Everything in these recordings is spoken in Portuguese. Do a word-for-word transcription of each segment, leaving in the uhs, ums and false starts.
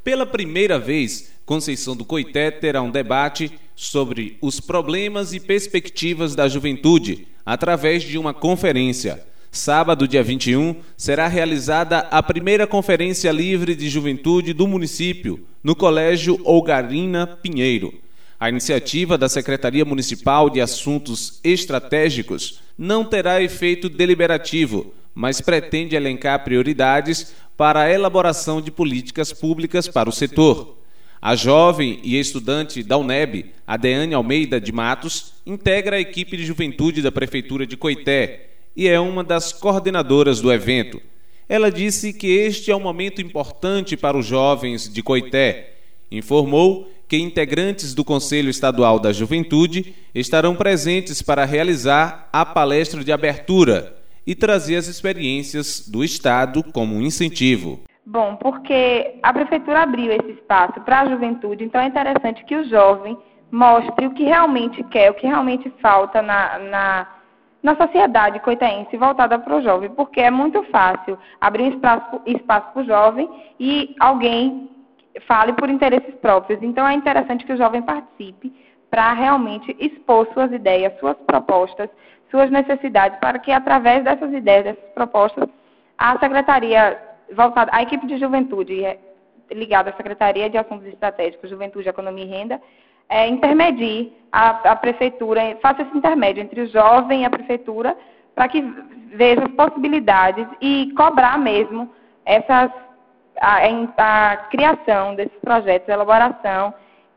Pela primeira vez, Conceição do Coité terá um debate sobre os problemas e perspectivas da juventude, através de uma conferência. Sábado, dia vinte e um, será realizada a primeira Conferência Livre de Juventude do município, no Colégio Olgarina Pinheiro. A iniciativa da Secretaria Municipal de Assuntos Estratégicos não terá efeito deliberativo, mas pretende elencar prioridades para a elaboração de políticas públicas para o setor. A jovem e estudante da U N E B, Adeane Almeida de Matos, integra a equipe de juventude da Prefeitura de Coité e é uma das coordenadoras do evento. Ela disse que este é um momento importante para os jovens de Coité. Informou que integrantes do Conselho Estadual da Juventude estarão presentes para realizar a palestra de abertura e trazer as experiências do Estado como um incentivo. Bom, porque a Prefeitura abriu esse espaço para a juventude, então é interessante que o jovem mostre o que realmente quer, o que realmente falta na, na, na sociedade coitaense voltada para o jovem, porque é muito fácil abrir um espaço, espaço para o jovem e alguém fale por interesses próprios. Então é interessante que o jovem participe para realmente expor suas ideias, suas propostas, suas necessidades, para que através dessas ideias, dessas propostas, a Secretaria voltada, a equipe de juventude ligada à Secretaria de Assuntos Estratégicos, Juventude, Economia e Renda, é, intermedie a, a Prefeitura, faça esse intermédio entre o jovem e a Prefeitura, para que veja as possibilidades e cobrar mesmo essas, a, a criação desses projetos, a elaboração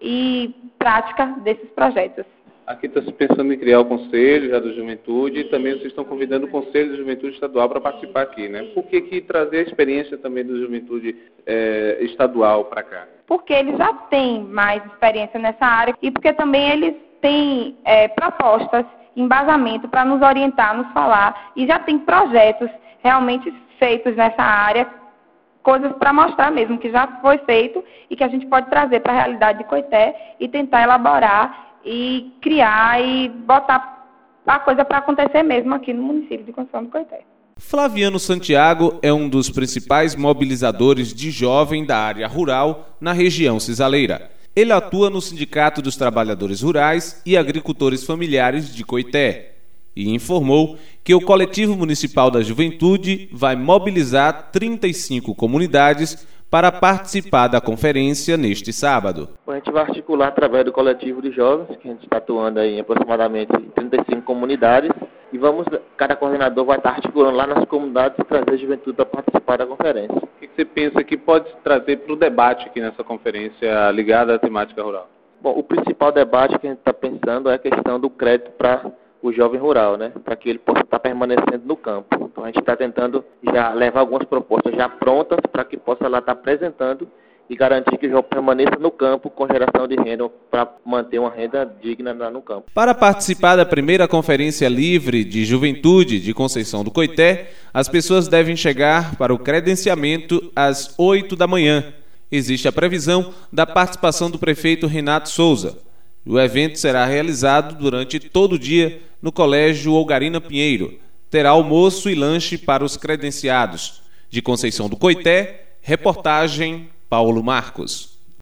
e prática desses projetos. Aqui está se pensando em criar o Conselho já da Juventude e também vocês estão convidando o Conselho da Juventude Estadual para participar aqui, né? Por que que trazer a experiência também da Juventude é, Estadual para cá? Porque eles já têm mais experiência nessa área e porque também eles têm é, propostas, embasamento para nos orientar, nos falar, e já tem projetos realmente feitos nessa área, coisas para mostrar mesmo que já foi feito e que a gente pode trazer para a realidade de Coité e tentar elaborar e criar e botar a coisa para acontecer mesmo aqui no município de Conceição do Coité. Flaviano Santiago é um dos principais mobilizadores de jovem da área rural na região cisaleira. Ele atua no Sindicato dos Trabalhadores Rurais e Agricultores Familiares de Coité e informou que o Coletivo Municipal da Juventude vai mobilizar trinta e cinco comunidades para participar da conferência neste sábado. A gente vai articular através do coletivo de jovens, que a gente está atuando aí em aproximadamente trinta e cinco comunidades, e vamos, cada coordenador vai estar articulando lá nas comunidades e trazer a juventude para participar da conferência. O que você pensa que pode trazer para o debate aqui nessa conferência ligada à temática rural? Bom, o principal debate que a gente está pensando é a questão do crédito para o jovem rural, né? Para que ele possa estar permanecendo no campo. Então a gente está tentando já levar algumas propostas já prontas para que possa lá estar apresentando e garantir que o jovem permaneça no campo com geração de renda para manter uma renda digna lá no campo. Para participar da primeira Conferência Livre de Juventude de Conceição do Coité, as pessoas devem chegar para o credenciamento às oito da manhã. Existe a previsão da participação do prefeito Renato Souza. O evento será realizado durante todo o dia no Colégio Olgarina Pinheiro. Terá almoço e lanche para os credenciados. De Conceição do Coité, reportagem Paulo Marcos.